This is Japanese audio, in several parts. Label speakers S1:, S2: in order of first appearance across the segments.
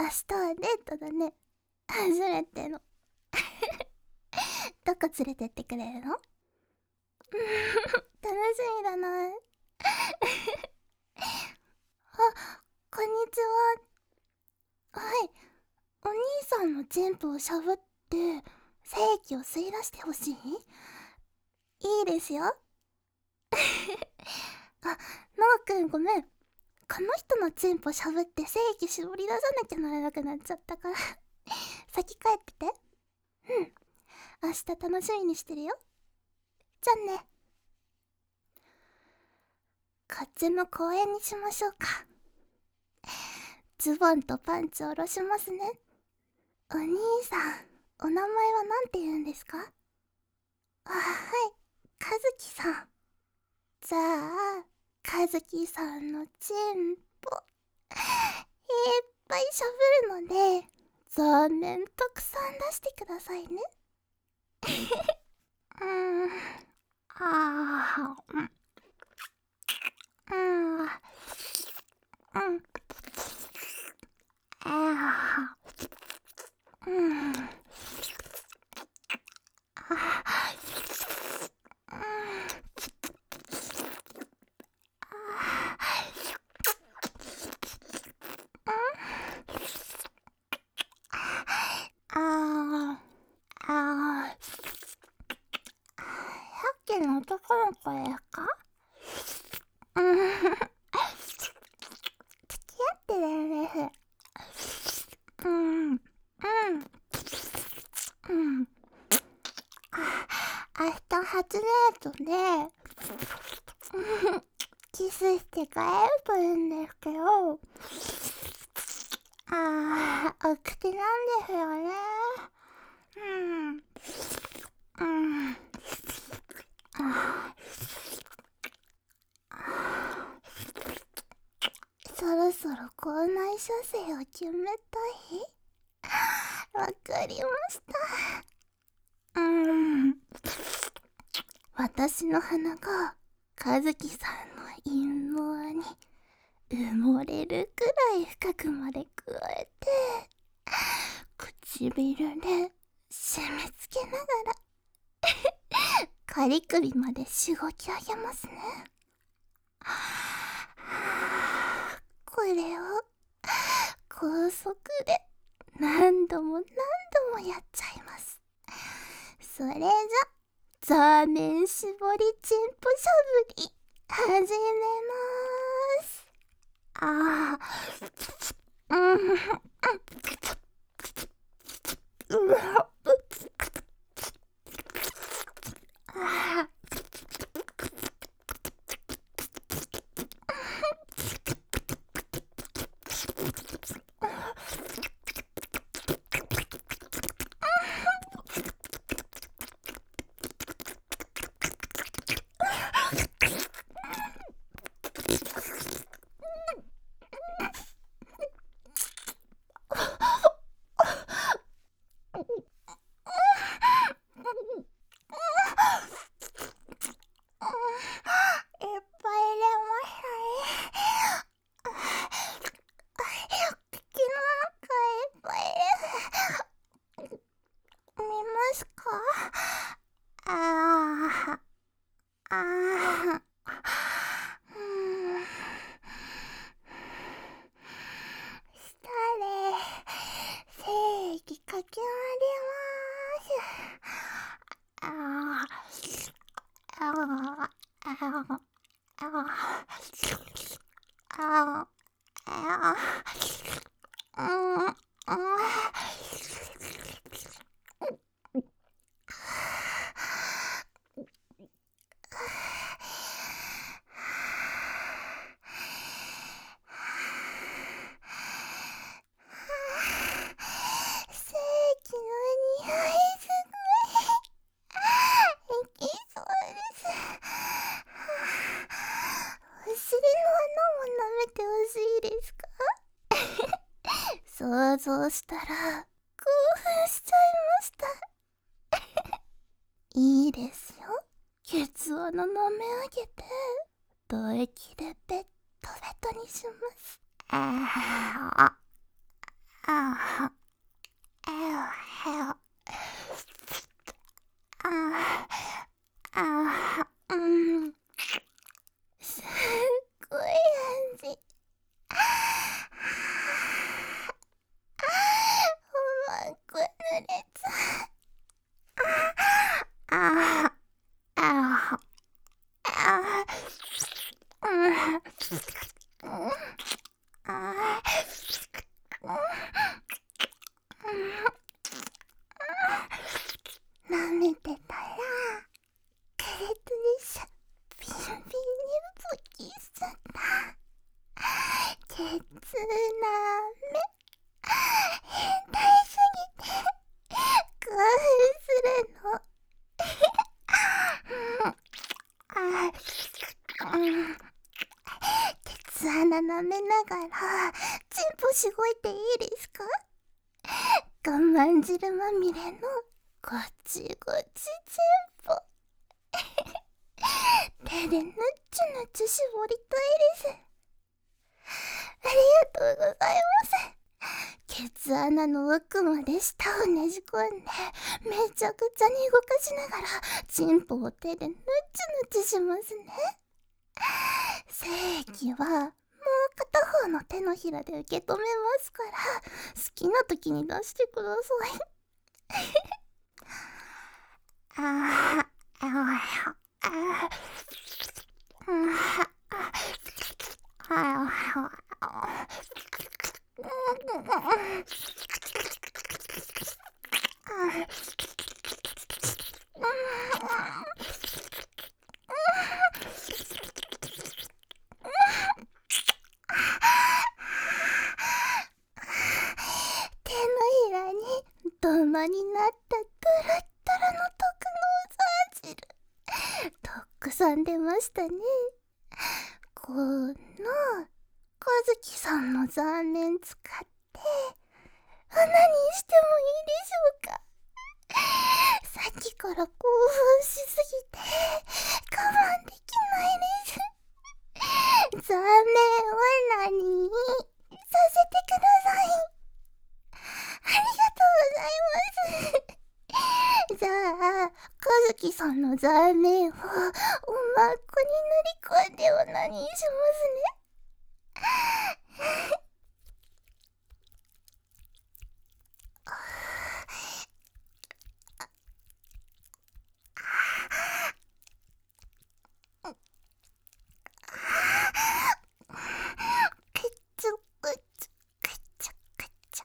S1: 日はデートだね。初めての。どこ連れてってくれるの？楽しみだな。あ、こんにちは。はい。お兄さんのチンポをしゃぶって精液を吸い出してほしい？いいですよ。あ、ノーくんごめん。この人のチンポしゃぶって精液絞り出さなきゃならなくなっちゃったから先帰ってて。うん。明日楽しみにしてるよ。じゃあね。こっちの公園にしましょうか。ズボンとパンツ下ろしますね。お兄さん、お名前は何て言うんですか？はい、和樹さん。じゃあ、和樹さんのチンポ、いっぱいしゃぶるので、残念たくさん出してくださいね。うーん、あー、うん、うん、うん、あー、うん、あー、ああ、さっきの男の子ですか？うん、付き合ってるんです。うん、うん、うん。明日初デートで、キスして帰るといいんですけど、お口なんですよね。うん、うん、あそろそろ校内射精を決めたい？わかりました。私の鼻が和樹さんの陰謀に埋もれるくらい深くまで加えて、唇で締め付けながらカリ首までしごき上げますね。これを高速で何度も何度もやっちゃいます。それじゃザーメン絞りチンポしゃぶり始めます。ああ、うん、うわ、あいっぱい入れましたね。口の中いっぱい入れ見ますか？ああ、ああ、うん。したれ、精液かき割ります。ああ、ああ、ああ、ああ、ああ、うん。正規の匂いすごい。いきそうです。お尻の穴も舐めてほしいですか？想像したら興奮しちゃいました。いいですよ。ケツ穴舐め上げて唾液でベッドベトにします。ああ、あああ、ああ、ああ、すっごい味。うまく濡れた。ああ、ああ、舐めてたらクレトリシャビンビンに勃起しちゃった。ケツなめ変態すぎて興奮するの。ケツ穴舐めながらチンポしごいていいですか？我慢汁まみれのゴチゴチチンポ。手でぬっちゅぬっちゅ絞りたいです。ありがとうございます。ケツ穴の奥まで舌をねじ込んでめちゃくちゃに動かしながらチンポを手でぬっちゅぬっちゅしますね。精液はもう片方の手のひらで受け止めますから好きな時に出してください。ああ、ああ、手のひらにドマになったトロットロの特の汁たくさん出ましたね。このかずきさんの残念使って花にしてもいいでしょうか？さっきから興奮しすぎて我慢できないです。残念は何にさせてください。ありがとうございます。じゃあかずきさんの残念をおまっこに塗り込んでおなにしますね。くっちょくちょくちょくちょ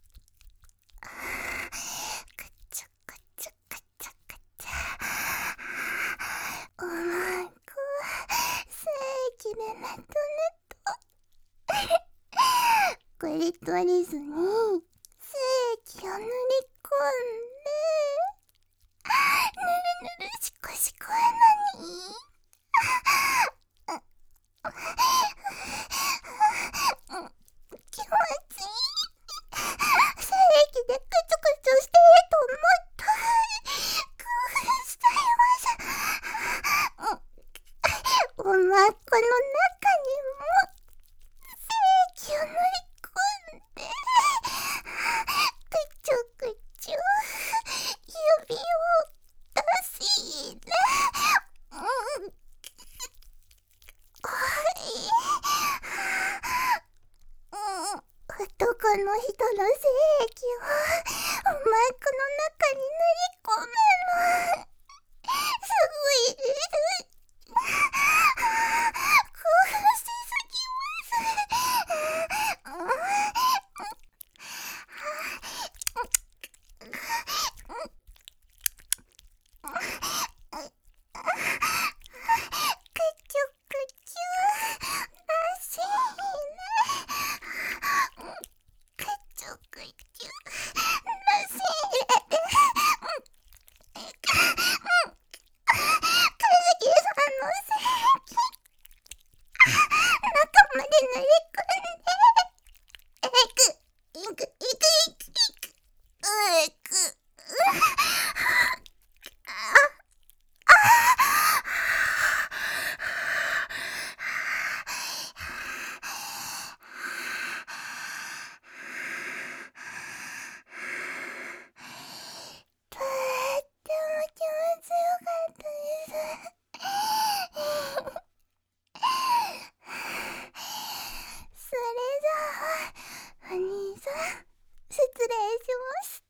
S1: くちょくちょくちょくちょおまんこ精液でネトネトクリトリスに精液を塗り込んでぬるぬるしこしこやのに気持ちいい。精液でクチョクチョしてと思った興奮しちゃいました。おまっこの中にも精液を塗り込んでクチョクチョ指を出し入れ男の人の精液をおまっこの中に塗り込むのすごいです。興奮しすぎますくちょくちょらしいね。くちょくちょらしいね。かずきさんの精液中まで塗り込んでいくいくいくいくいくいく礼します。